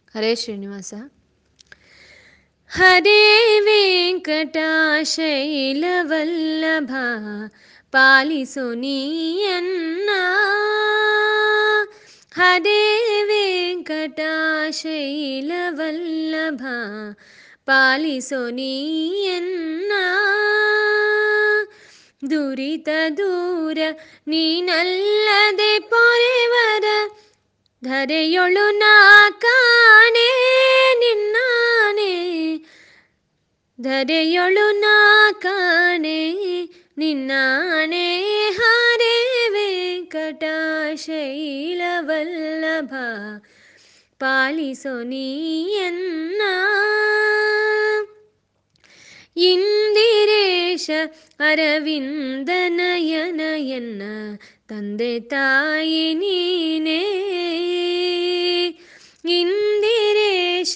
ಹರೇ ಶ್ರೀನಿವಾಸ. ಹರೇ ವೆಂಕಟಾಶೈಲವಲ್ಲಭ ಪಾಲಿಸು ನೀಯನ್ನ. ಹರೇ ವೆಂಕಟಾಶೈಲವಲ್ಲಭ ಪಾಲಿಸು ನೀಯನ್ನ. ದುರಿತ ದೂರ ನೀನಲ್ಲದೆ ಪೊರೆವರ ಧರೆಯೊಳು ನಾ ಕಾಣೆ ನಿನ್ನಾನೆ. ಧರೆಯೊಳು ನಾ ಕಾಣೆ ನಿನ್ನಾನೆ. ಹರೇ ವೆಂಕಟಾಶೈಲವಲ್ಲಭ ಪಾಲಿಸು ನೀಯನ್ನ. ಇಂದಿರೇಶ ಅರವಿಂದನಯನಯನ್ನ ತಂದೆ ತಾಯಿ ನೀನೇ. ಇಂದಿರೇಶ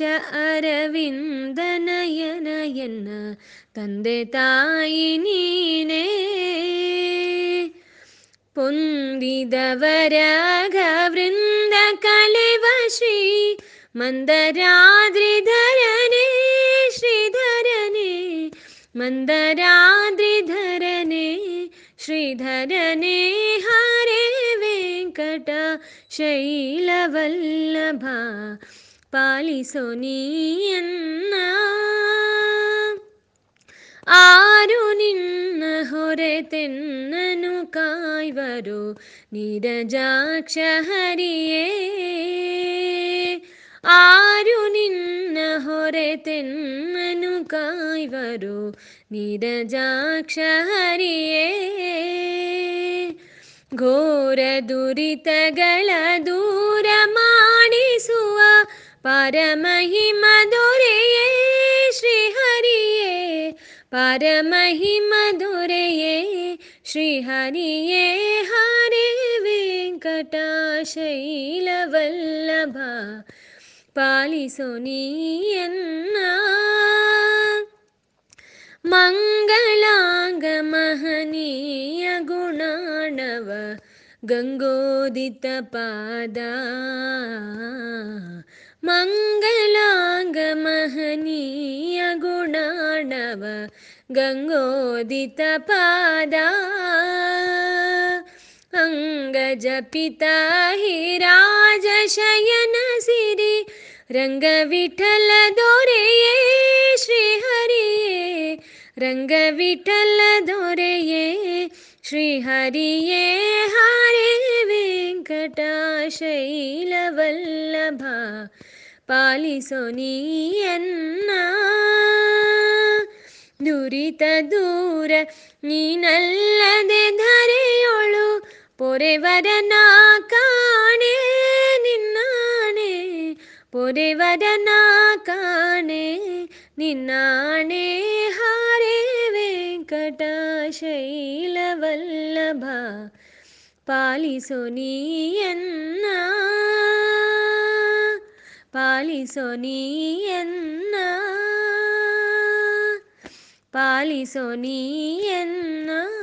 ಅರವಿಂದನಯನಯನ್ನ ತಂದೆ ತಾಯಿ ನೀನೇ. ಪೊಂದಿದವರ ವೃಂದ ಕಳೆವ ಶ್ರೀ ಮಂದರಾದ್ರಿಧರನೇ ಶ್ರೀಧರನೇ. ಮಂದರಾದ್ರಿಧರನೇ ಶ್ರೀಧರನೇ. ಹರೇ ವೆಂಕಟಾಶೈಲವಲ್ಲಭ ಪಾಲಿಸು ನೀಯನ್ನ. ಆರು ನಿನ್ನ ಹೊರೆತೆನ್ನನು ಕಾಯ್ವರು ನೀರಜಾಕ್ಷ ಹರಿಯೇ. ಆರು ನಿನ್ನ ಹೊರೆತೆನ್ನನು ಕಾಯ್ವರು ನೀರಜಾಕ್ಷ ಹರಿಯೇ. ಘೋರ ದುರಿತಗಳ ದೂರ ಮಾಡಿಸುವ ಪರಮಹಿಮ ದೊರೆಯೇ ಶ್ರೀಹರಿಯೇ. ಪರಮಹಿಮ ದೊರೆಯೇ ಶ್ರೀಹರಿಯೇ. ಹರೇ ವೆಂಕಟಾಶೈಲವಲ್ಲಭ ಪಾಲಿಸು ನೀಯನ್ನ. ಮಂಗಳಾಂಗ ಮಹನೀಯ ಗುಣಾಣವ ಗಂಗೋದಿತ ಪಾದ. ಮಂಗಳಾಂಗ ಮಹನೀಯ ಗುಣಾಣವ ಗಂಗೋದಿತ ಪಾದ. ಅಂಗಜಪಿತ ಹಿರಾಜ ಶಯನ ಸಿರಿ ರಂಗ ವಿಠಲ ದೊರೆಯೇ ಶ್ರೀಹರಿಯೇ. ರಂಗ ವಿಠಲ ದೊರೆಯೇ ಶ್ರೀಹರಿಯೇ. ಹರೇ ವೆಂಕಟಾಶೈಲವಲ್ಲಭ ಪಾಲಿಸು ನೀಯನ್ನ. ದುರಿತ ದೂರ ನೀನಲ್ಲದೆ ಧರೆಯೊಳು ಪೊರೆವರನ ಕಾಣೆ ನಿನ್ನಾಣೆ. ಪೊರೆವರನ ಕಾಣೆ ನಿನ್ನಾಣೆ. ಹರೇ ವೆಂಕಟಾಶೈಲವಲ್ಲಭ ಪಾಲಿಸು ನೀಯನ್ನ. ಪಾಲಿಸು ನೀಯನ್ನ. ಪಾಲಿಸು ನೀಯನ್ನ.